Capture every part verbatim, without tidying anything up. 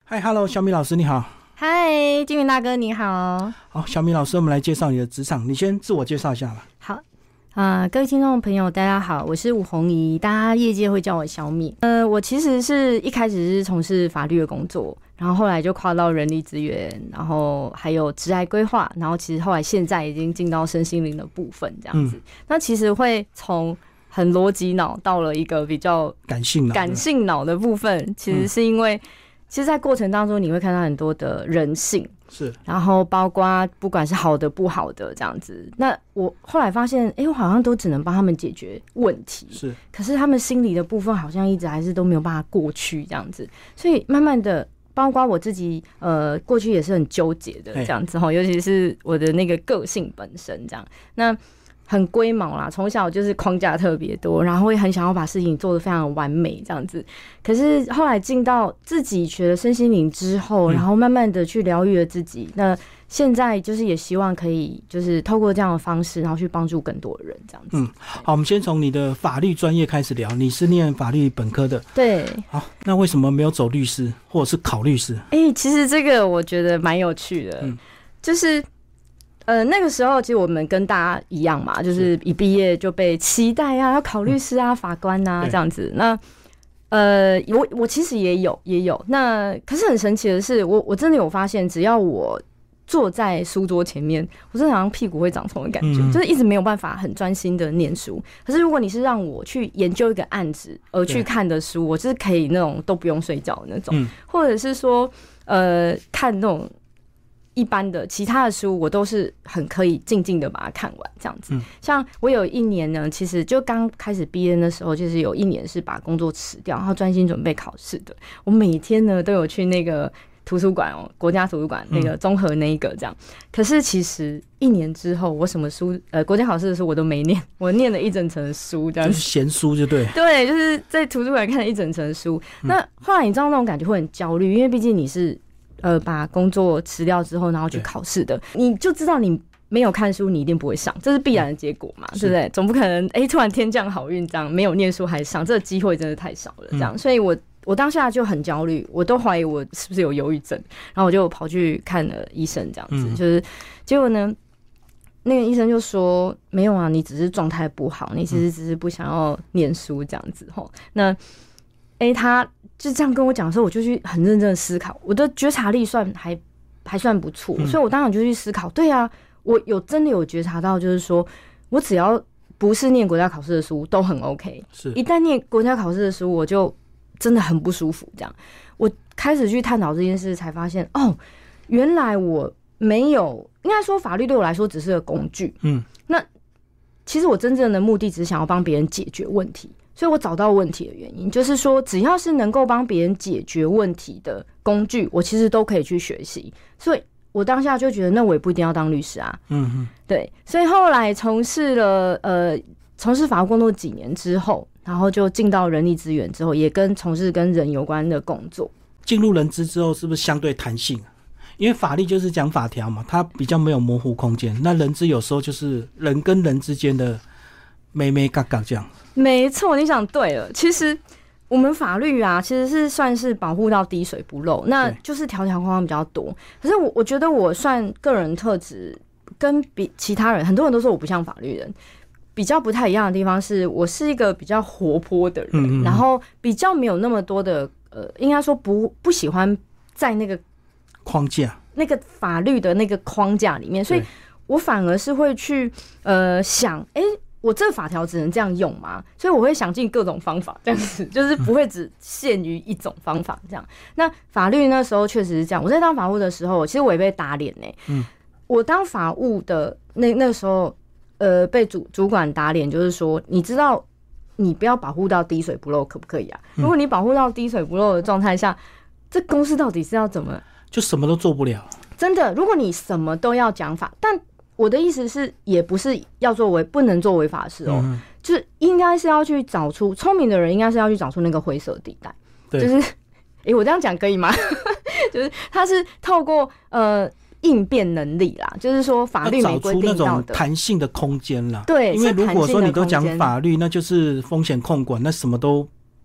嗨 ，Hello， 小米老师你好。 嗨，金云大哥你好。 好，小米老师，我们来介绍你的职场，你先自我介绍一下吧。 好，啊、呃，各位听众朋友，大家好，我是吴红怡，大家业界会叫我小米。呃，我其实是一开始是从事法律的工作，然后后来就跨到人力资源，然后还有职涯规划，然后其实后来现在已经进到身心灵的部分这样子。嗯、那其实会从很逻辑脑到了一个比较感性脑感性脑的部分，其实是因为。嗯其实，在过程当中，你会看到很多的人性， 是， 然后包括不管是好的、不好的这样子。那我后来发现，哎、欸，我好像都只能帮他们解决问题， 是， 可是他们心理的部分好像一直还是都没有办法过去这样子。所以慢慢的，包括我自己，呃，过去也是很纠结的这样子哈，尤其是我的那个个性本身这样。那很龟毛啦，从小就是框架特别多，然后会很想要把事情做得非常完美这样子。可是后来进到自己学了身心灵之后，然后慢慢的去疗愈了自己。那现在就是也希望可以就是透过这样的方式，然后去帮助更多的人这样子。 嗯，好，我们先从你的法律专业开始聊。你是念法律本科的， 对。 好，那为什么没有走律师，或者是考律师？ 哎、欸，其实这个我觉得蛮有趣的，嗯、就是。呃，那个时候其实我们跟大家一样嘛，就是一毕业就被期待啊，要考律师啊、嗯、法官啊这样子。那呃，我我其实也有也有，那可是很神奇的是，我我真的有发现，只要我坐在书桌前面，我真的好像屁股会长虫的感觉，嗯、就是一直没有办法很专心的念书。可是如果你是让我去研究一个案子而去看的书，我就是可以那种都不用睡觉的那种，嗯、或者是说呃看那种。一般的其他的书我都是很可以静静的把它看完这样子、嗯、像我有一年呢，其实就刚开始毕业的时候，就是有一年是把工作辞掉，然后专心准备考试的。我每天呢都有去那个图书馆哦，国家图书馆那个综合那一个这样、嗯、可是其实一年之后我什么书呃国家考试的书我都没念，我念了一整层书这样子， 就是闲书就对对，就是在图书馆看了一整层书、嗯、那后来你知道那种感觉会很焦虑，因为毕竟你是呃，把工作辞掉之后，然后去考试的，你就知道你没有看书，你一定不会上，这是必然的结果嘛，嗯、对不对？总不可能哎、欸，突然天降好运这样，没有念书还上，这个机会真的太少了，这样，嗯、所以我我当下就很焦虑，我都怀疑我是不是有忧郁症，然后我就跑去看了医生，这样子，嗯、就是结果呢，那个医生就说没有啊，你只是状态不好，你其实只是不想要念书这样子吼，那哎、欸、他。就这样跟我讲的时候，我就去很认真的思考，我的觉察力算还还算不错，嗯、所以我当然就去思考，对啊，我有真的有觉察到，就是说我只要不是念国家考试的书都很 OK， 是一旦念国家考试的书，我就真的很不舒服。这样，我开始去探讨这件事，才发现哦，原来我没有，应该说法律对我来说只是个工具，嗯，那其实我真正的目的只是想要帮别人解决问题。所以我找到问题的原因，就是说，只要是能够帮别人解决问题的工具，我其实都可以去学习。所以我当下就觉得，那我也不一定要当律师啊。嗯嗯，对。所以后来从事了呃，从事法务工作几年之后，然后就进到人力资源之后，也跟从事跟人有关的工作。 进入人资之后，是不是相对弹性？因为法律就是讲法条嘛，它比较没有模糊空间。那人资有时候就是人跟人之间的眉眉角角这样。 没错，你想对了。其实我们法律啊，其实是算是保护到滴水不漏，那就是条条框框比较多。可是我我觉得我算个人特质跟比其他人，很多人都说我不像法律人，比较不太一样的地方是我是一个比较活泼的人，嗯嗯嗯然后比较没有那么多的呃，应该说不不喜欢在那个框架、 那个法律的那个框架里面，所以我反而是会去呃想，哎、欸。我这个法条只能这样用吗？所以我会想尽各种方法，这样子就是不会只限于一种方法这样。那法律那时候确实是这样。我在当法务的时候，其实我也被打脸呢、欸。嗯，我当法务的那那时候，呃，被主主管打脸，就是说，你知道你不要保护到滴水不漏，可不可以啊？如果你保护到滴水不漏的状态下，这公司到底是要怎么？ 就什么都做不了。 真的，如果你什么都要讲法，但我的意思是，也不是要做违不能做违法的事哦、喔，嗯、就是应该是要去找出聪明的人，应该是要去找出那个灰色地带。就是，哎、欸，我这样讲可以吗？就是他是透过呃应变能力啦，就是说法律没规定到的， 找出那种弹性的空间啦。 对， 因为如果说你都讲法律，那就是风险控管，那什么都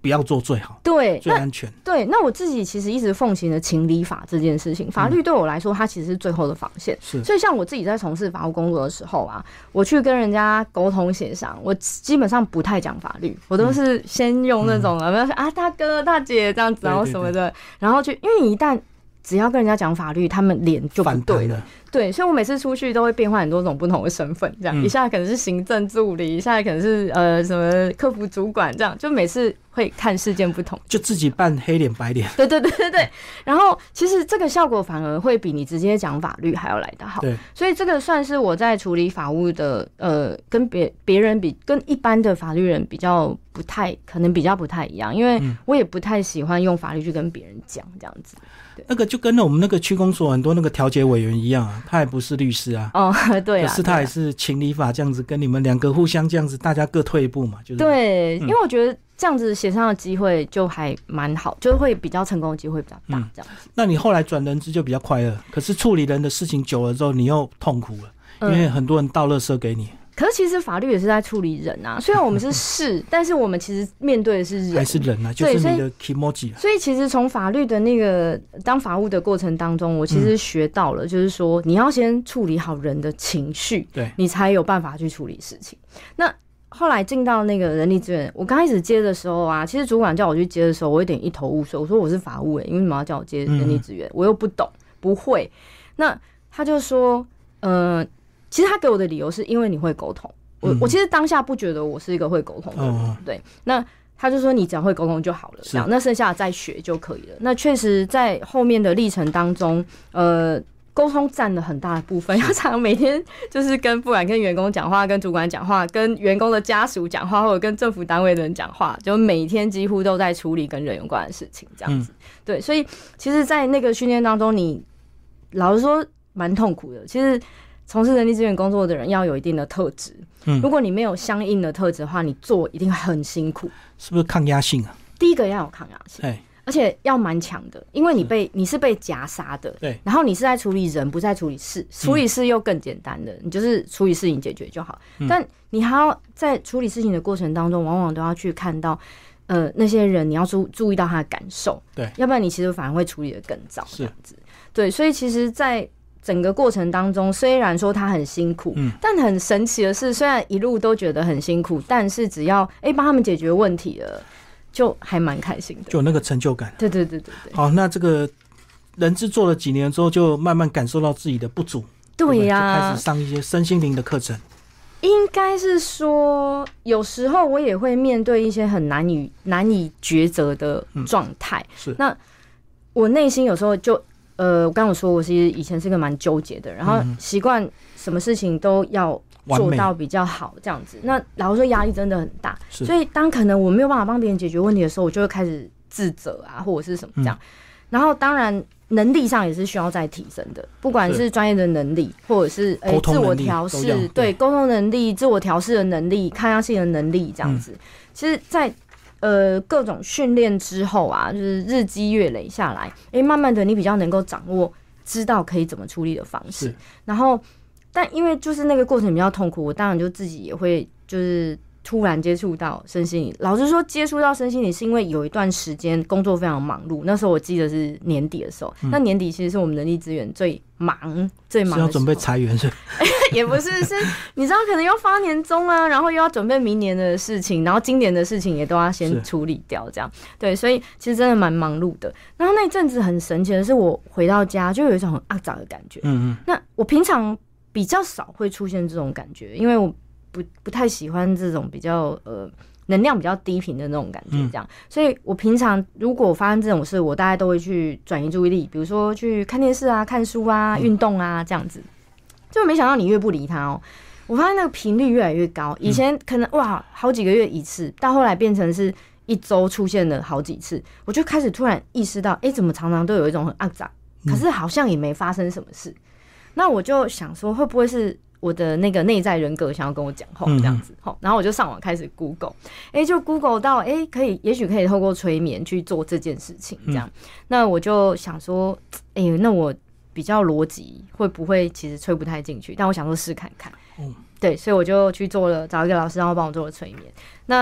不要做最好， 对， 最安全。 对，那我自己其实一直奉行的情理法这件事情，法律对我来说，它其实是最后的防线。 是，所以像我自己在从事法务工作的时候啊，我去跟人家沟通协商，我基本上不太讲法律，我都是先用那种、嗯、有没有啊大哥大姐这样子，然后什么的，对对对，然后就因为你一旦只要跟人家讲法律，他们脸就不对了。对，所以我每次出去都会变换很多种不同的身份，这样、嗯、一下可能是行政助理，一下可能是呃什么客服主管，这样就每次会看事件不同， 就自己扮黑脸白脸。 对对对对对。然后其实这个效果反而会比你直接讲法律还要来得好。 对， 所以这个算是我在处理法务的呃，跟别别人比，跟一般的法律人比较不太可能比较不太一样，因为我也不太喜欢用法律去跟别人讲这样子。 那个就跟我们那个区公所很多那个调解委员一样啊，他也不是律师啊。 哦，对啊。 可是他也是情理法这样子，跟你们两个互相这样子，大家各退一步嘛，就是。 对，嗯、因为我觉得这样子协商的机会就还蛮好，就会比较成功的机会比较大，这样子、嗯。 那你后来转人资就比较快乐，可是处理人的事情久了之后，你又痛苦了，因为很多人倒垃圾给你。 可是其实法律也是在处理人啊，虽然我们是事，但是我们其实面对的是人， 还是人啊，就是你的 kimoji 啊。 所以其实从法律的那个当法务的过程当中，我其实学到了，就是说你要先处理好人的情绪，对，你才有办法去处理事情。那后来进到那个人力资源，我刚开始接的时候啊，其实主管叫我去接的时候，我有点一头雾水。我说我是法务诶、欸，因为你们要叫我接人力资源、嗯，我又不懂不会。那他就说，呃。其实他给我的理由是因为你会沟通，我、嗯、我其实当下不觉得我是一个会沟通的人，哦、对。那他就说你只要会沟通就好了，这样，那剩下的再学就可以了。那确实在后面的历程当中，呃，沟通占了很大的部分，要常常每天就是跟不管跟员工讲话、跟主管讲话、跟员工的家属讲话，或者跟政府单位的人讲话，就每天几乎都在处理跟人有关的事情，这样子。嗯、对，所以其实，在那个训练当中，你老实说蛮痛苦的。其实。从事人力资源工作的人要有一定的特质，嗯，如果你没有相应的特质的话，你做一定很辛苦。是不是抗压性啊？ 第一个要有抗压性，而且要蛮强的，因为你被你是被夹杀的，对，然后你是在处理人，不是在处理事，处理事又更简单的，你就是处理事情解决就好，嗯、但你还要在处理事情的过程当中，往往都要去看到。呃，那些人你要注注意到他的感受，对，要不然你其实反而会处理得更糟，这样子，对，所以其实，在整个过程当中，虽然说他很辛苦，嗯，但很神奇的是，虽然一路都觉得很辛苦，但是只要哎帮他们解决问题了，就还蛮开心的， 就有那个成就感。 对对对对对。 好，那这个人资做了几年之后，就慢慢感受到自己的不足， 对呀、啊， 就开始上一些身心灵的课程。 应该是说，有时候我也会面对一些很难以难以抉择的状态、嗯。是，那我内心有时候就。呃，我刚刚有说，我其实以前是个蛮纠结的，然后习惯什么事情都要做到比较好，这样子。那老实说，压力真的很大，所以当可能我没有办法帮别人解决问题的时候，我就会开始自责啊，或者是什么这样。嗯、然后当然能力上也是需要再提升的，不管是专业的能力，或者是诶、欸、自我调试，对沟通能力、自我调试的能力、抗压性的能力这样子。嗯、其实，在呃，各种训练之后啊，就是日积月累下来，哎、欸，慢慢的你比较能够掌握，知道可以怎么处理的方式。然后，但因为就是那个过程比较痛苦，我当然就自己也会就是突然接触到身心灵。老实说，接触到身心灵是因为有一段时间工作非常忙碌，那时候我记得是年底的时候，嗯、那年底其实是我们人力资源最忙最忙的时候，是要准备裁员是？ 也不是，是你知道可能要发年终啊，然后又要准备明年的事情，然后今年的事情也都要先处理掉，这样对，所以其实真的蛮忙碌的。然后那一阵子很神奇的是，我回到家就有一种很肮脏的感觉。嗯嗯。那我平常比较少会出现这种感觉，因为我不不太喜欢这种比较呃能量比较低频的那种感觉，这样。嗯、所以我平常如果发生这种事，我大概都会去转移注意力，比如说去看电视啊、看书啊、运动啊这样子。就没想到你越不理他哦，我发现那个频率越来越高。以前可能哇好几个月一次，到后来变成是一周出现了好几次，我就开始突然意识到，哎、欸，怎么常常都有一种很肮脏，可是好像也没发生什么事。嗯、那我就想说，会不会是我的那个内在人格想要跟我讲话这样子？嗯、然后我就上网开始 Google， 哎、欸，就 Google 到，哎、欸，可以，也许可以透过催眠去做这件事情，这样。嗯、那我就想说，哎、欸，那我。比较逻辑会不会其实吹不太进去，但我想说试看看，嗯，对，所以我就去做了，找一个老师然后帮我做了催眠。那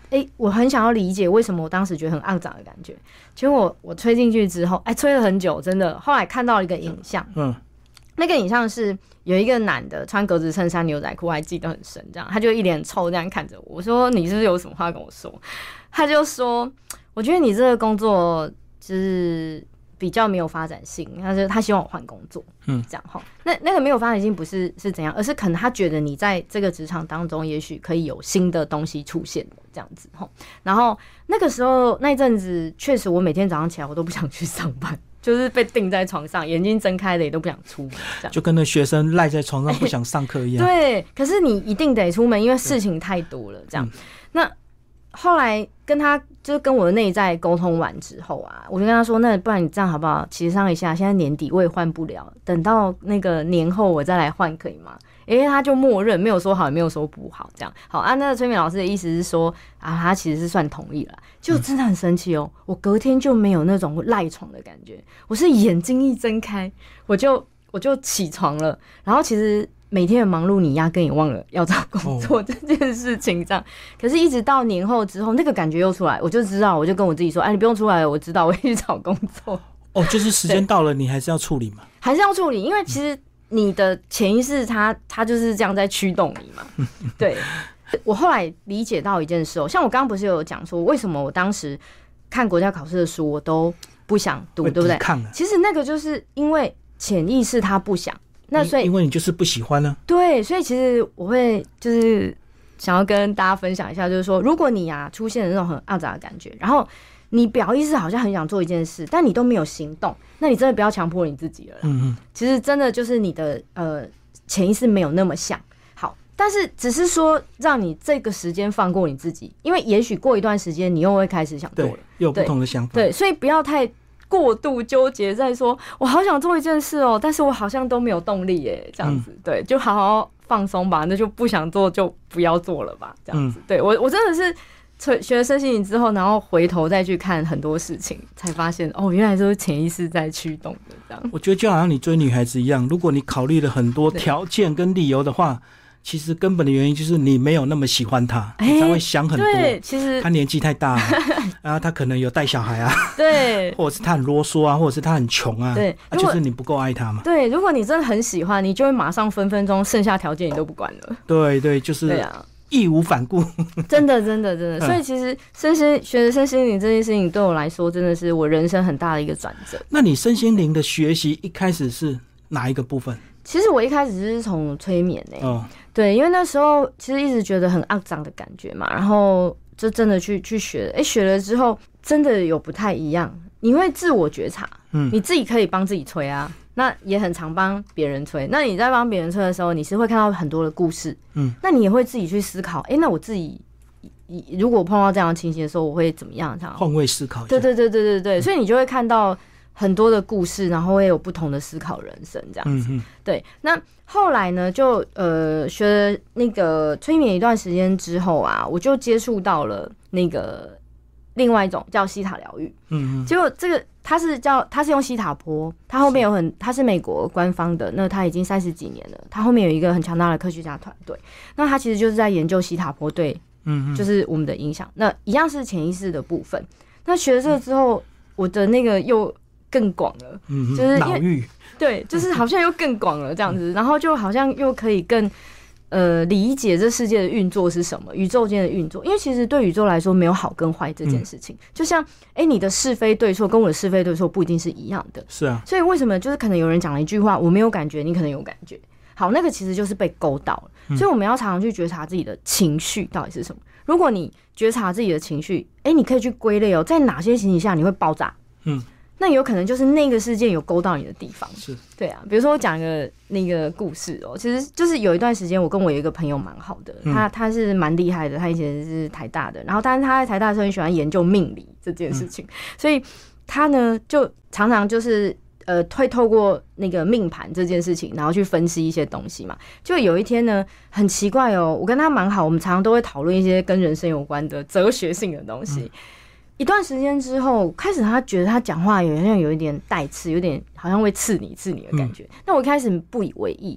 哎、欸，我很想要理解为什么我当时觉得很肮脏的感觉。结果我我吹进去之后，哎、欸，吹了很久，真的。后来看到一个影像，嗯，那个影像是有一个男的穿格子衬衫、牛仔裤，我还记得很深，这样他就一脸臭这样看着我。我说：“你是不是有什么话跟我说？”他就说：“我觉得你这个工作就是比较没有发展性。”他说他希望我换工作，嗯，这样哈。那那个没有发展性不是是怎样，而是可能他觉得你在这个职场当中，也许可以有新的东西出现的这样子哈。然后那个时候那一阵子，确实我每天早上起来我都不想去上班。就是被钉在床上，眼睛睁开的也都不想出门，这样就跟那学生赖在床上不想上课一样。 对，可是你一定得出门，因为事情太多了，这样。嗯、那后来跟他就是跟我的内在沟通完之后啊，我就跟他说：“那不然你这样好不好？协商一下，现在年底我也换不了，等到那个年后我再来换，可以吗？”因为他就默认，没有说好，也没有说不好，这样。好，按、啊、那个催眠老师的意思是说啊，他其实是算同意了，就真的很神奇哦。我隔天就没有那种赖床的感觉，我是眼睛一睁开，我就我就起床了。然后其实每天的忙碌，你压根也忘了要找工作这件事情，这样。可是，一直到年后之后，那个感觉又出来，我就知道，我就跟我自己说，哎，你不用出来了，我知道，我会去找工作。 哦，就是时间到了，你还是要处理嘛？ 还是要处理，因为其实。你的潜意识它，它它就是这样在驱动你嘛。对，我后来理解到一件事哦，像我刚刚不是有讲说，为什么我当时看国家考试的书我都不想读，对不对？其实那个就是因为潜意识它不想，那所以因为你就是不喜欢呢、啊。 对，所以其实我会就是想要跟大家分享一下，就是说，如果你啊出现了那种很阿杂的感觉，然后你表意识好像很想做一件事，但你都没有行动。那你真的不要强迫你自己了啦。嗯嗯，其实真的就是你的呃潜意识没有那么像好，但是只是说让你这个时间放过你自己，因为也许过一段时间你又会开始想做了， 又有不同的想法。 对，所以不要太过度纠结在说我好想做一件事哦，但是我好像都没有动力耶，这样子、嗯、对，就好好放松吧，那就不想做就不要做了吧，这样子。嗯、对我我真的是。学了身心灵之后，然后回头再去看很多事情，才发现哦，原来都是潜意识在驱动的这样。 我觉得就好像你追女孩子一样，如果你考虑了很多条件跟理由的话，其实根本的原因就是你没有那么喜欢她，欸、你才会想很多。 对，其实她年纪太大、啊，然后她可能有带小孩啊， 对， 或者是她很啰嗦啊，或者是她很穷啊， 对， 啊，就是你不够爱她嘛。 对，如果你真的很喜欢，你就会马上分分钟剩下条件你都不管了。 对对，就是对啊。义无反顾， 真的，真的，真的。所以其实身心学身心灵这件事情对我来说，真的是我人生很大的一个转折。 那你身心灵的学习一开始是哪一个部分？ 其实我一开始是从催眠诶、欸，哦，对，因为那时候其实一直觉得很肮脏的感觉嘛，然后就真的去去学了，哎、欸，学了之后真的有不太一样，你会自我觉察，嗯，你自己可以帮自己催啊。那也很常帮别人催。那你在帮别人催的时候，你是会看到很多的故事，嗯，那你也会自己去思考，哎、欸，那我自己如果碰到这样的情形的时候，我会怎么样？这样换位思考一下。 对对对对对对，所以你就会看到很多的故事，然后会有不同的思考人生这样子。嗯、对，那后来呢，就呃学了那个催眠一段时间之后啊，我就接触到了那个另外一种叫西塔疗愈。嗯嗯，结果这个。它是叫，它是用西塔波，它后面有很，它是美国官方的，那它已经三十几年了，它后面有一个很强大的科学家团队，那它其实就是在研究西塔波对，嗯，就是我们的影响，那一样是潜意识的部分。那学了这个之后，我的那个又更广了，嗯，就是脑域， 对，就是好像又更广了这样子，然后就好像又可以更。呃，理解这世界的运作是什么，宇宙间的运作，因为其实对宇宙来说没有好跟坏这件事情，嗯、就像哎、欸，你的是非对错跟我的是非对错不一定是一样的， 是啊， 所以为什么就是可能有人讲了一句话，我没有感觉，你可能有感觉，好，那个其实就是被勾到了，嗯、所以我们要常常去觉察自己的情绪到底是什么。如果你觉察自己的情绪，哎、欸，你可以去归类哦，在哪些情形下你会爆炸，嗯。那有可能就是那个事件有勾到你的地方， 是对啊。比如说我讲一个那个故事哦、喔，其实就是有一段时间我跟我有一个朋友蛮好的，嗯、他他是蛮厉害的，他以前是台大的，然后但是他在台大的时候很喜欢研究命理这件事情，嗯、所以他呢就常常就是呃会透过那个命盘这件事情，然后去分析一些东西嘛。就有一天呢，很奇怪哦、喔，我跟他蛮好，我们常常都会讨论一些跟人生有关的哲学性的东西。嗯一段时间之后，开始他觉得他讲话有好像有一点带刺，有点好像会刺你刺你的感觉。嗯、那我一开始不以为意，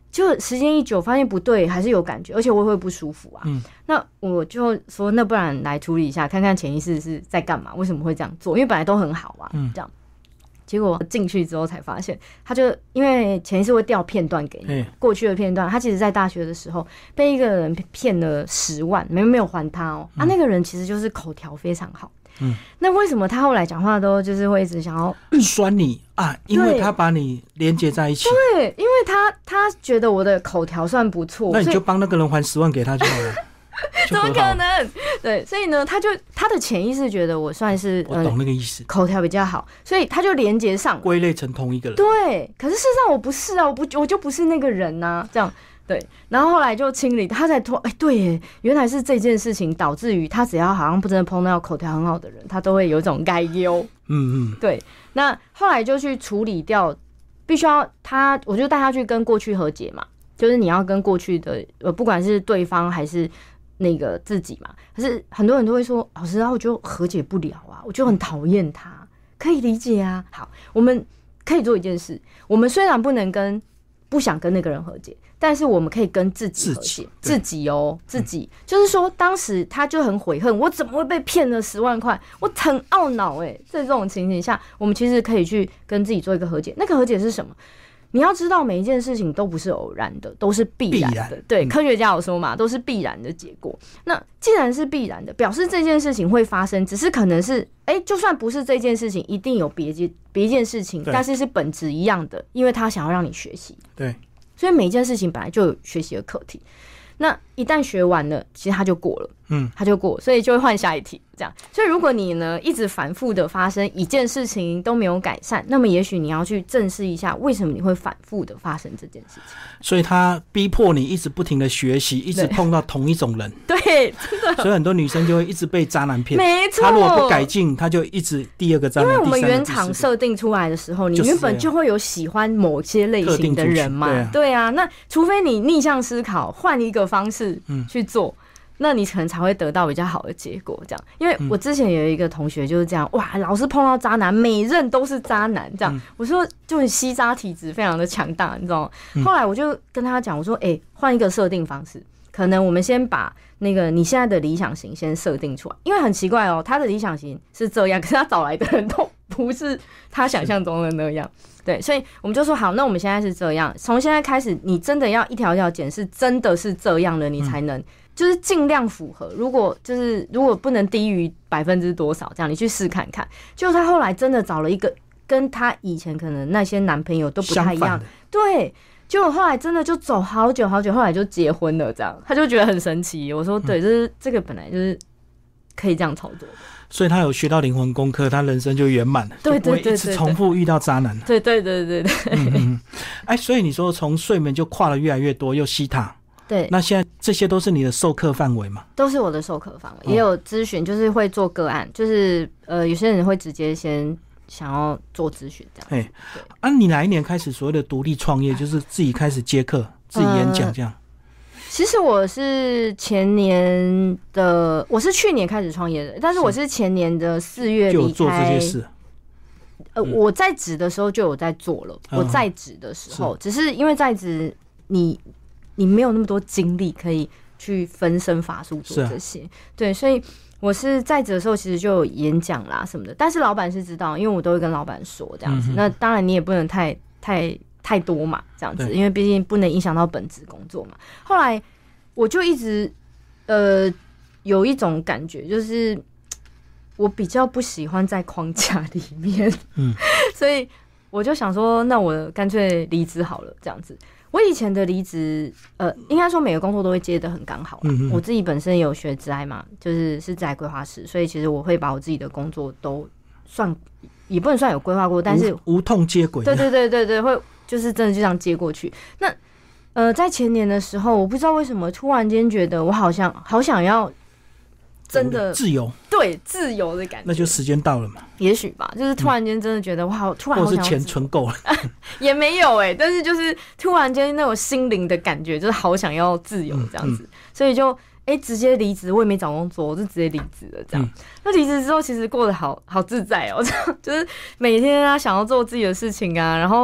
就时间一久，发现不对，还是有感觉，而且我会不舒服啊。嗯，那我就说，那不然来处理一下，看看潜意识是在干嘛，为什么会这样做？因为本来都很好嘛，嗯，这样。结果进去之后才发现，他就因为潜意识会调片段给你，过去的片段。他其实在大学的时候被一个人骗了十万，没没有还他哦、喔。嗯、啊，那个人其实就是口条非常好。嗯，那为什么他后来讲话都就是会一直想要酸你啊？因为他把你连接在一起。 对，因为他他觉得我的口条算不错， 那你就帮那个人还十万给他就好了。 怎么可能？对，所以呢，他就他的潜意识觉得我算是我懂那个意思， 呃、口条比较好，所以他就连接上归类成同一个人。 对，可是事实上我不是啊，我不我就不是那个人呐、啊，这样。对，然后后来就清理，他才说，哎、欸，对耶，原来是这件事情导致于他只要好像不真的碰到口条很好的人，他都会有一种该忧。嗯嗯，对。那后来就去处理掉，必须要他，我就带他去跟过去和解嘛，就是你要跟过去的，呃，不管是对方还是那个自己嘛。可是很多人都会说，老师啊，我就和解不了啊，我就很讨厌他，可以理解啊。好，我们可以做一件事，我们虽然不能跟不想跟那个人和解。但是我们可以跟自己和解，自己哦，自己、嗯、就是说，当时他就很悔恨，我怎么会被骗了十万块？我很懊恼哎，在这种情形下，我们其实可以去跟自己做一个和解。那个和解是什么？你要知道，每一件事情都不是偶然的，都是必然的。然对、嗯，科学家有说嘛，都是必然的结果。那既然是必然的，表示这件事情会发生，只是可能是，哎、欸，就算不是这件事情，一定有别件别一件事情，但是是本质一样的，因为他想要让你学习。 对。 所以每一件事情本来就有学习的课题，那一旦学完了，其实他就过了，嗯，他就过，所以就会换下一题，这样。所以如果你呢一直反复的发生一件事情都没有改善，那么也许你要去正视一下，为什么你会反复的发生这件事情。 所以他逼迫你一直不停的学习，一直碰到同一种人。 对，真的。 所以很多女生就会一直被渣男骗。 没错。 他如果不改进，他就一直第二个渣男。 因为我们原厂设定出来的时候，你原本就会有喜欢某些类型的人嘛。对啊。对啊，那除非你逆向思考，换一个方式去做。嗯，那你可能才会得到比较好的结果，这样。因为我之前有一个同学就是这样，哇，老是碰到渣男，每任都是渣男，这样。嗯、我说就很吸渣体质非常的强大，你知道吗？嗯、后来我就跟他讲，我说，哎、欸，换一个设定方式，可能我们先把那个你现在的理想型先设定出来，因为很奇怪哦，他的理想型是这样，可是他找来的人都不是他想象中的那样。对，所以我们就说好，那我们现在是这样，从现在开始，你真的要一条一条检视，真的是这样的，你才能。嗯，就是尽量符合，如果就是如果不能低于百分之多少，这样你去试看看。就他后来真的找了一个跟他以前可能那些男朋友都不太一样，对，结果后来真的就走好久好久，后来就结婚了，这样他就觉得很神奇。我说对，就是这个本来就是可以这样操作的。 所以他有学到灵魂功课，他人生就圆满了，对对对对，就不会一直重复遇到渣男。 对对对对对。嗯嗯， 哎，所以你说从睡眠就跨了越来越多，又西塔。 对， 那现在这些都是你的授课范围吗？ 都是我的授课范围，也有咨询，就是会做个案，就是呃，有些人会直接先想要做咨询这样。哎， 啊，你哪一年开始所谓的独立创业，就是自己开始接课、自己演讲这样？呃其实我是前年的，我是去年开始创业的，但是我是前年的四月离开。就有做这些事。呃，嗯、我在职的时候就有在做了。嗯、我在职的时候，只是因为在职，你你没有那么多精力可以去分身乏术做这些，啊、对，所以我是在职的时候其实就有演讲啦什么的，但是老板是知道，因为我都会跟老板说这样子。嗯、那当然你也不能太太。太多嘛，这样子，因为毕竟不能影响到本职工作嘛。后来我就一直呃有一种感觉，就是我比较不喜欢在框架里面，嗯，所以我就想说，那我干脆离职好了，这样子。我以前的离职，呃，应该说每个工作都会接得很刚好。嗯，我自己本身有学职涯嘛，就是是职涯规划师，所以其实我会把我自己的工作都算，也不能算有规划过，但是无, 无痛接轨。 对对对对对，会。就是真的就这样接过去。那呃，在前年的时候，我不知道为什么突然间觉得我好像好想要真的自由， 对自由的感觉。 那就时间到了嘛？ 也许吧，就是突然间真的觉得我好、嗯、突然好想要自由， 或是钱存够了， 也没有哎、欸，但是就是突然间那种心灵的感觉，就是好想要自由这样子，嗯嗯、所以就哎、欸、直接离职，我也没找工作，我就直接离职了这样。嗯、那离职之后，其实过得好好自在哦、喔，就是每天啊想要做自己的事情啊，然后。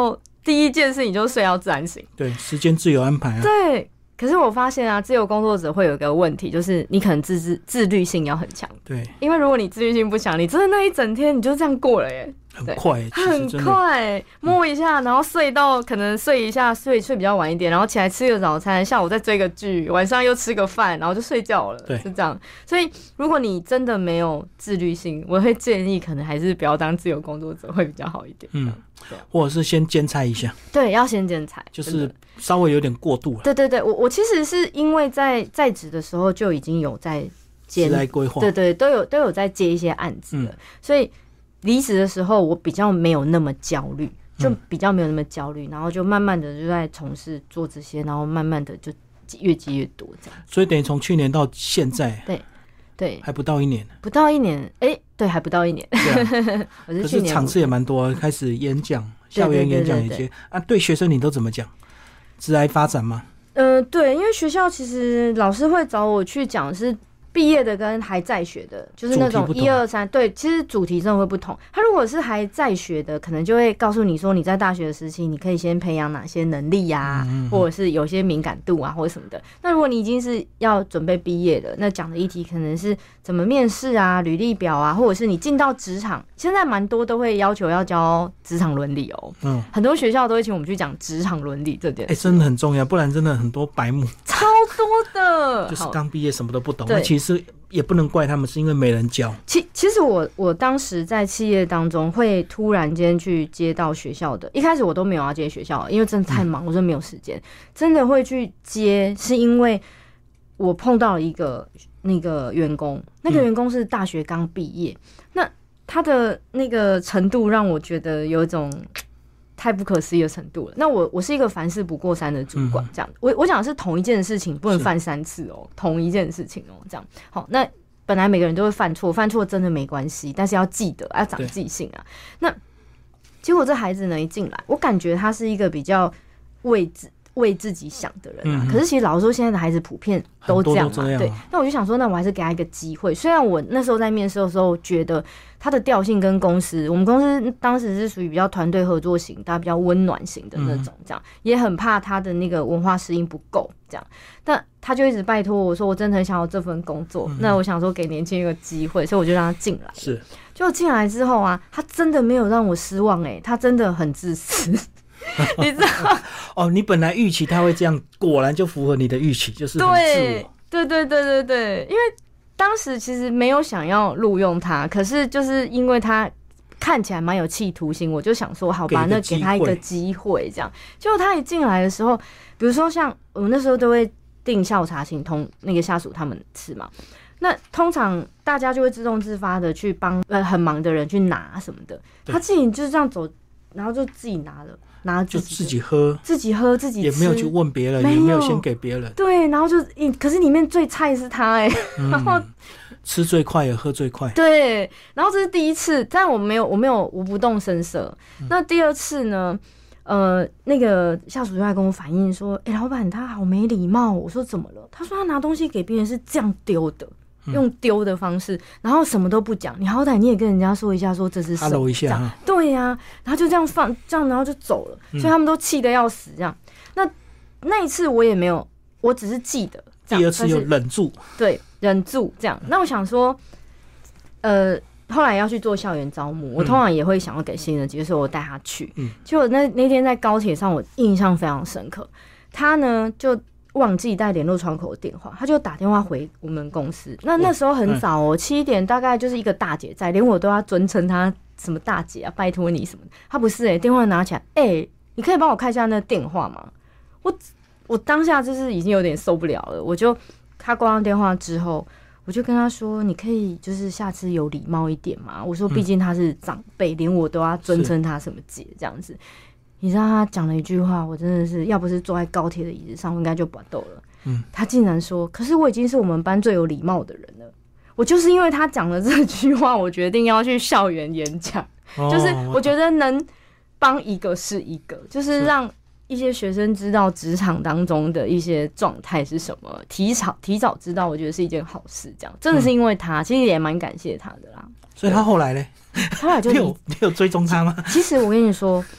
第一件事情就是睡到自然醒。 对，时间自由安排啊。 对，可是我发现啊，自由工作者会有一个问题，就是你可能自自自律性要很强。 对， 因为如果你自律性不强，你真的那一整天你就这样过了耶。 很快、欸， 很快，摸一下，然后睡到可能睡一下，睡睡比较晚一点，然后起来吃个早餐，下午再追个剧，晚上又吃个饭，然后就睡觉了。对，是这样。所以如果你真的没有自律性，我会建议可能还是不要当自由工作者会比较好一点。嗯， 或者是先兼差一下。 对，要先兼差， 就是稍微有点过度了。 对对对，我我其实是因为在在职的时候就已经有在接来规划， 对对，都有都有在接一些案子了，嗯、所以。离职的时候，我比较没有那么焦虑，就比较没有那么焦虑，然后就慢慢的就在从事做这些，然后慢慢的就越接越多这样。 所以等于从去年到现在， 对对， 还不到一年， 不到一年，哎、欸，对，还不到一年。对啊、我是去年， 可是场次也蛮多，开始演讲，校园演讲一些啊。对学生你都怎么讲？职涯发展吗？ 呃，对，因为学校其实老师会找我去讲是。毕业的跟还在学的，就是那种一二三，对，其实主题真的会不同。他如果是还在学的，可能就会告诉你说，你在大学的时期，你可以先培养哪些能力啊，嗯嗯嗯或者是有些敏感度啊，或者什么的。那如果你已经是要准备毕业了，那讲的议题可能是怎么面试啊、履历表啊，或者是你进到职场，现在蛮多都会要求要教职场伦理哦。嗯，很多学校都会请我们去讲职场伦理这点， 哎、欸，真的很重要，不然真的很多白目， 超多的， 就是刚毕业什么都不懂，那其实。也不能怪他们，是因为没人教。 其其实我我当时在企业当中会突然间去接到学校的，一开始我都没有要接学校，因为真的太忙，嗯、我真的没有时间。真的会去接，是因为我碰到了一个那个员工，那个员工是大学刚毕业，嗯、那他的那个程度让我觉得有一种。太不可思议的程度了。那我我是一个凡事不过三的主管，这样。我我讲的是同一件事情不能犯三次哦，同一件事情哦，这样。好，那本来每个人都会犯错，犯错真的没关系，但是要记得，要长记性啊。那结果这孩子呢一进来，我感觉他是一个比较为自为自己想的人啊。嗯、可是其实老实说，现在的孩子普遍都这样嘛，样对。那我就想说，那我还是给他一个机会。虽然我那时候在面试的时候觉得。他的调性跟公司，我们公司当时是属于比较团队合作型，大家比较温暖型的那种，这样、嗯、也很怕他的那个文化适应不够，这样。但他就一直拜托我说，我真的很想要这份工作。嗯、那我想说给年轻人一个机会，所以我就让他进来。是，就进来之后啊，他真的没有让我失望哎、欸，他真的很自私。你知道？ 哦，你本来预期他会这样，果然就符合你的预期，就是很自我。 对对对对对对，因为。当时其实没有想要录用他，可是就是因为他看起来蛮有企图心，我就想说好吧，那给他一个机会这样。结果他一进来的时候，比如说像我们那时候都会订下午茶请同那个下属他们吃嘛，那通常大家就会自动自发的去帮呃很忙的人去拿什么的，他自己就是这样走，然后就自己拿了。拿自己就自己喝， 自己喝，自己吃， 也没有去问别人，也没有先给别人。 对，然后就，可是里面最菜是他哎、欸，嗯、然后吃最快也喝最快。 对，然后这是第一次，但我没有，我没有，我不动声色。嗯、那第二次呢？呃，那个下属就来跟我反映说：“哎、欸，老板他好没礼貌。”我说：“怎么了？”他说：“他拿东西给别人是这样丢的。”用丢的方式，然后什么都不讲，你好歹你也跟人家说一下，说这是什么 ，hello 一下， 对呀、啊，然后就这样放，这样然后就走了，嗯、所以他们都气得要死，这样。那那一次我也没有，我只是记得， 第二次又忍住， 对，忍住这样。那我想说，呃，后来要去做校园招募，我通常也会想要给新人机会，所以我带他去。嗯，结果那那天在高铁上，我印象非常深刻，他呢就。忘记带联络窗口的电话，他就打电话回我们公司。那那时候很早哦，七点大概就是一个大姐在，连我都要尊称她什么大姐啊，拜托你什么的。她不是哎、欸，电话拿起来，哎、欸，你可以帮我看一下那个电话吗？我我当下就是已经有点受不了了，我就他挂上电话之后，我就跟他说，你可以就是下次有礼貌一点嘛。我说，毕竟他是长辈，连我都要尊称他什么姐这样子。你知道他讲了一句话，我真的是要不是坐在高铁的椅子上，我应该就拔豆了。嗯，他竟然说：“可是我已经是我们班最有礼貌的人了。”我就是因为他讲了这句话，我决定要去校园演讲。哦、就是我觉得能帮一个是一个，就是让一些学生知道职场当中的一些状态是什么，提早提早知道，我觉得是一件好事。这样真的是因为他，嗯、其实也蛮感谢他的啦。 所以他后来呢？ 他后来就你有你有追踪他吗？ 其实我跟你说。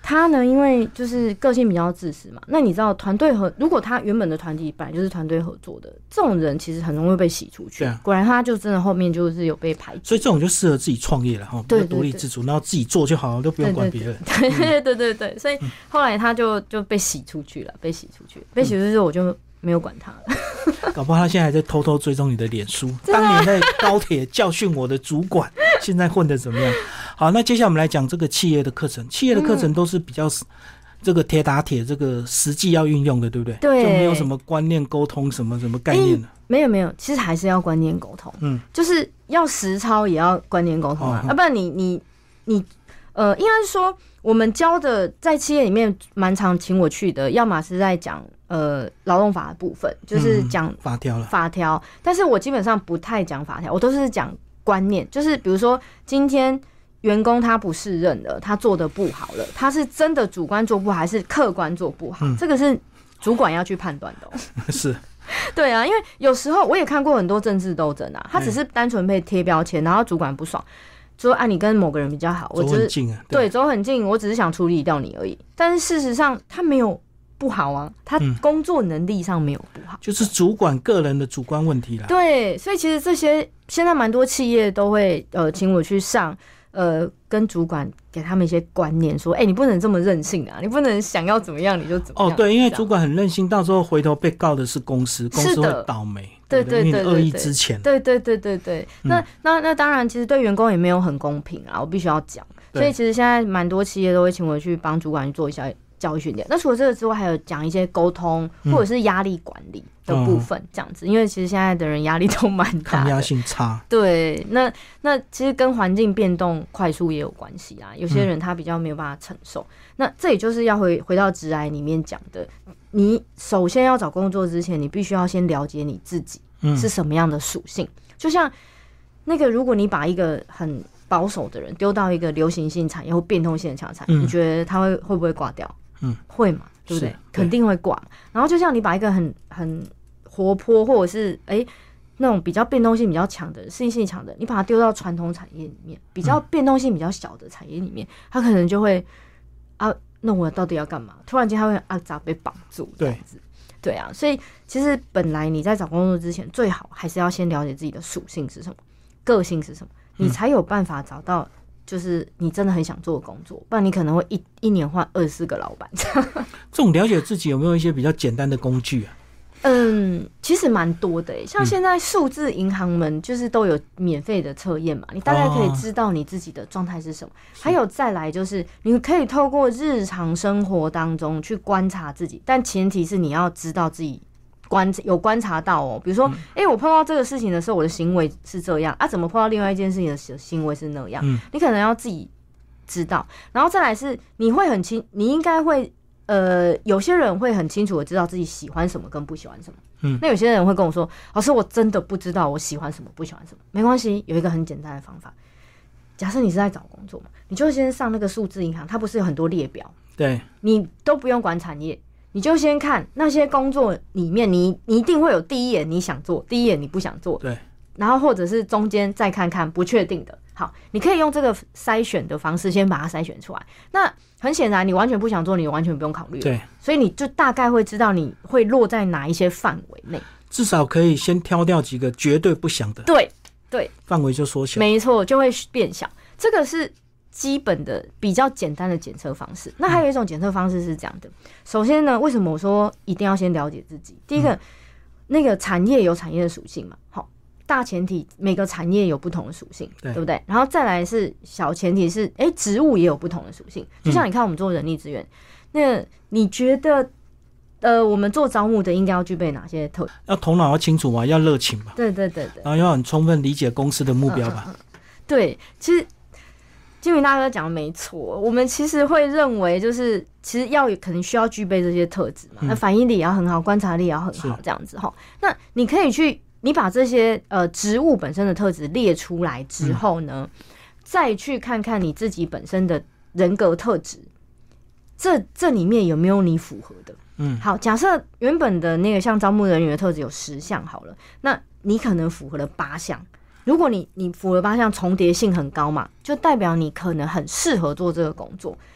他呢，因为就是个性比较自私嘛，那你知道团队合，如果他原本的团体本来就是团队合作的，这种人其实很容易被洗出去。啊、果然他就真的后面就是有被排挤， 所以这种就适合自己创业了哈，比较独立自主，然后自己做就好了，都不用管别人。 对对对对对，所以后来他就就被洗出去了，被洗出去，被洗出去之后我就没有管他了。 搞不好他现在还在偷偷追踪你的脸书，当年在高铁教训我的主管，现在混得怎么样？好，那接下来我们来讲这个企业的课程。企业的课程都是比较这个铁打铁，这个实际要运用的，对不对？ 对， 就没有什么观念沟通什么什么概念的。 没有没有，其实还是要观念沟通。嗯，就是要实操也要观念沟通啊，要、哦啊、不然你你你呃，应该是说我们教的在企业里面蛮常请我去的，要么是在讲呃劳动法的部分，就是讲法条了法条，但是我基本上不太讲法条，我都是讲观念，就是比如说今天员工他不胜任了，他做的不好了，他是真的主观做不好还是客观做不好、嗯、这个是主管要去判断的、喔、 是对啊，因为有时候我也看过很多政治斗争啊，他只是单纯被贴标签，然后主管不爽说啊你跟某个人比较好，我只是走很近啊， 对，走很近，我只是想处理掉你而已，但是事实上他没有不好啊，他工作能力上没有不好、嗯、 就是主管个人的主观问题啦。 对，所以其实这些现在蛮多企业都会呃请我去上呃，跟主管给他们一些观念，说，哎、欸，你不能这么任性啊，你不能想要怎么样你就怎么样。 哦，对，因为主管很任性，到时候回头被告的是公司，公司会倒霉。 对对对对对， 恶意之前。 对对对对对，嗯、那那那当然，其实对员工也没有很公平啊，我必须要讲。所以其实现在蛮多企业都会请我去帮主管去做一下教育训练。那除了这个之外，还有讲一些沟通或者是压力管理的部分，这样子、嗯，因为其实现在的人压力都蛮大的， 抗压性差。 对，那那其实跟环境变动快速也有关系啊。有些人他比较没有办法承受，嗯、那这也就是要回回到职涯里面讲的，你首先要找工作之前，你必须要先了解你自己是什么样的属性。嗯、就像那个，如果你把一个很保守的人丢到一个流行性产业或变动性的产业、嗯，你觉得他会会不会挂掉？嗯，会嘛，对不对？肯定会挂。然后就像你把一个很很活泼或者是哎、欸、那种比较变动性比较强的、适应性强的，你把它丢到传统产业里面，比较变动性比较小的产业里面，他可能就会啊，那我到底要干嘛？突然间他会啊咋被绑住这样子。对啊，所以其实本来你在找工作之前，最好还是要先了解自己的属性是什么，个性是什么，你才有办法找到就是你真的很想做的工作，不然你可能会一一年换二十四个老板。 这种了解自己有没有一些比较简单的工具啊？ 嗯，其实蛮多的耶，像现在数字银行们就是都有免费的测验嘛，你大概可以知道你自己的状态是什么。哦、还有再来就是你可以透过日常生活当中去观察自己，但前提是你要知道自己观有观察到哦，比如说，哎、嗯欸，我碰到这个事情的时候，我的行为是这样啊，怎么碰到另外一件事情的行为是那样？嗯、你可能要自己知道，然后再来是你会很清，你应该会。呃，有些人会很清楚的知道自己喜欢什么跟不喜欢什么，嗯，那有些人会跟我说，老师，我真的不知道我喜欢什么不喜欢什么。没关系，有一个很简单的方法，假设你是在找工作嘛，你就先上那个数字银行，它不是有很多列表， 对， 你都不用管产业，你就先看那些工作里面你，你你一定会有第一眼你想做，第一眼你不想做， 对， 然后或者是中间再看看不确定的。好，你可以用这个筛选的方式先把它筛选出来。那很显然，你完全不想做，你完全不用考虑了。 对， 所以你就大概会知道你会落在哪一些范围内。 至少可以先挑掉几个绝对不想的。 对对， 范围就缩小。 没错，就会变小。这个是基本的、比较简单的检测方式。那还有一种检测方式是这样的：首先呢，为什么我说一定要先了解自己？第一个，嗯、那个产业有产业的属性嘛，好。大前提，每个产业有不同的属性， 对， 对不对？然后再来是小前提是，哎，职务也有不同的属性。就像你看，我们做人力资源，嗯、那你觉得，呃，我们做招募的应该要具备哪些特质？ 要头脑要清楚嘛，要热情嘛， 对对对对， 然后要很充分理解公司的目标吧。嗯嗯嗯、 对，其实金明大哥讲的没错，我们其实会认为，就是其实要可能需要具备这些特质嘛，嗯、那反应力也要很好，观察力也要很好，这样子哈。那你可以去。你把这些呃职务本身的特质列出来之后呢，嗯、再去看看你自己本身的人格特质，这这里面有没有你符合的？嗯，好，假设原本的那个像招募人员的特质有十项好了，那你可能符合了八项。如果你你符合八项，重叠性很高嘛，就代表你可能很适合做这个工作。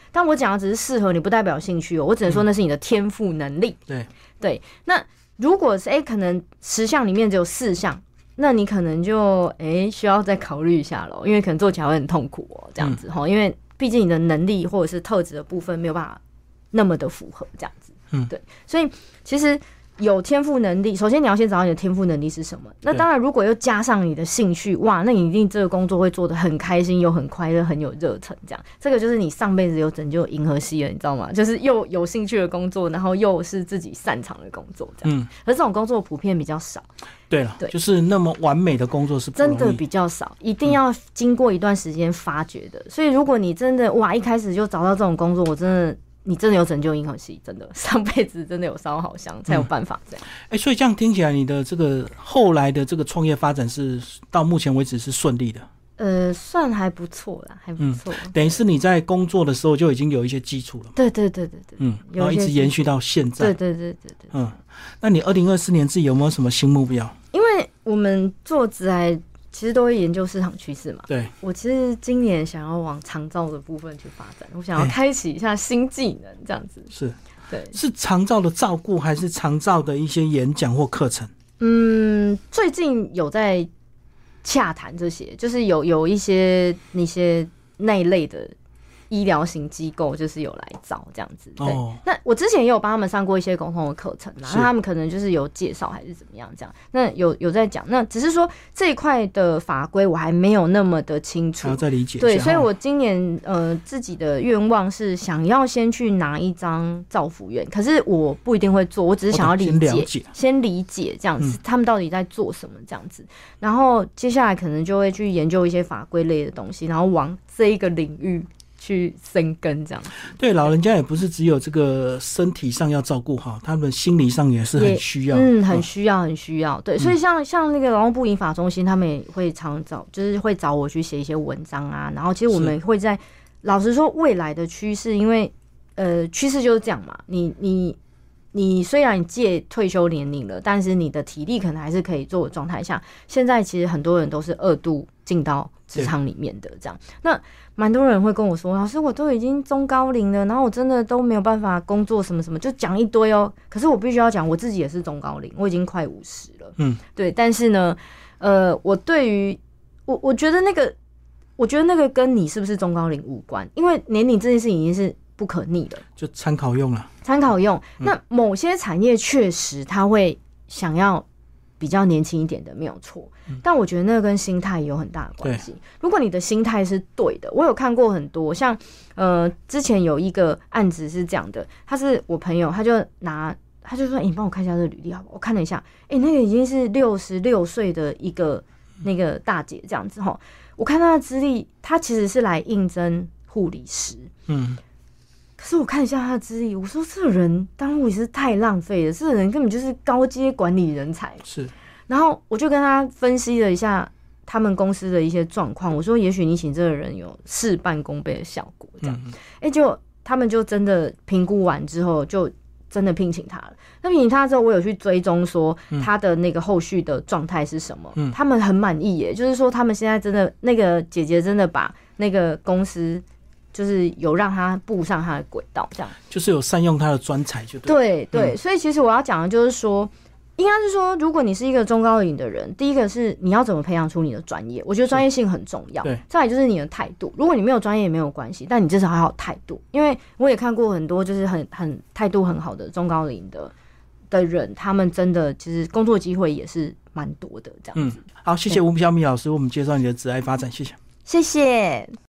但我讲的只是适合你，不代表兴趣哦。我只能说那是你的天赋能力。 对对，那如果是哎、欸，可能十项里面只有四项，那你可能就哎、欸、需要再考虑一下咯，因为可能做起来会很痛苦哦，这样子哈、嗯，因为毕竟你的能力或者是特质的部分没有办法那么的符合这样子。嗯，对，所以其实。有天赋能力，首先你要先找到你的天赋能力是什么。那当然，如果又加上你的兴趣，哇，那你一定这个工作会做得很开心，又很快乐，很有热忱。这样，这个就是你上辈子有拯救银河系了，你知道吗？就是又有兴趣的工作，然后又是自己擅长的工作，这样。嗯，而这种工作普遍比较少。 对了，对，就是那么完美的工作是不容易， 真的比较少，一定要经过一段时间发掘的。嗯、所以，如果你真的哇一开始就找到这种工作，我真的。你真的有拯救银河系，真的上辈子真的有烧好香才有办法这样。 哎、嗯欸，所以这样听起来，你的这个后来的这个创业发展是到目前为止是顺利的。 呃，算还不错啦，还不错、嗯。 等于是你在工作的时候就已经有一些基础了。 对对对对对， 嗯，然后一直延续到现在。 对对对对对。 嗯，那你二零二四年自己有没有什么新目标？ 因为我们做职涯。其实都会研究市场趋势嘛。 对， 我其实今年想要往长照的部分去发展，我想要开启一下新技能，这样子。 是， 对， 是长照的照顾，还是长照的一些演讲或课程？ 嗯，最近有在洽谈这些，就是有有一些那些那一类的。医疗型机构就是有来找这样子，对。哦、那我之前也有帮他们上过一些沟通的课程啦，那他们可能就是有介绍还是怎么样这样。那有有在讲，那只是说这一块的法规我还没有那么的清楚， 还要再理解一下。 对，所以我今年呃自己的愿望是想要先去拿一张照服员，可是我不一定会做，我只是想要理解， 先了解， 先理解这样子、嗯，他们到底在做什么这样子。然后接下来可能就会去研究一些法规类的东西，然后往这一个领域。去生根这样子， 对，老人家也不是只有这个身体上要照顾好，他们心理上也是很需要， 嗯，很需要，很需要。对，所以像像那个劳动部银发中心，他们也会常找，就是会找我去写一些文章啊。然后其实我们会在，老实说，未来的趋势，因为呃，趋势就是这样嘛。你你你虽然你届退休年龄了，但是你的体力可能还是可以做的状态下，现在其实很多人都是二度进到职场里面的这样。那蛮多人会跟我说，老师，我都已经中高龄了，然后我真的都没有办法工作什么什么，就讲一堆哦。可是我必须要讲，我自己也是中高龄，我已经快五十了，嗯，对。但是呢，呃，我对于我我觉得那个，我觉得那个跟你是不是中高龄无关，因为年龄这件事情已经是不可逆了， 就参考用了， 参考用。那某些产业确实他会想要比较年轻一点的，没有错。但我觉得那个跟心态有很大的关系。如果你的心态是对的，我有看过很多，像呃之前有一个案子是这样的，他是我朋友，他就拿他就说：“哎、欸，你帮我看一下这个履历好不好？”我看了一下，哎、欸，那个已经是六十六岁的一个那个大姐这样子哈。我看她的资历，她其实是来应征护理师，嗯。可是我看一下他的资历，我说这人当护理师太浪费了，这个人根本就是高阶管理人才。 是， 然后我就跟他分析了一下他们公司的一些状况，我说也许你请这个人有事半功倍的效果，这样。哎、嗯欸，就他们就真的评估完之后，就真的聘请他了。那聘请他之后，我有去追踪说他的那个后续的状态是什么，嗯、他们很满意耶，就是说他们现在真的那个姐姐真的把那个公司。就是有让他步上他的轨道，这样就是有善用他的专才，就对对对、嗯。所以其实我要讲的就是说，应该是说，如果你是一个中高龄的人，第一个是你要怎么培养出你的专业，我觉得专业性很重要。对，再来就是你的态度。如果你没有专业也没有关系，但你至少还要有态度。因为我也看过很多就是很很态度很好的中高龄的的人，他们真的其实工作机会也是蛮多的，这样子。 嗯，好，谢谢吴小米老师，我们介绍你的职涯发展，谢谢， 谢谢。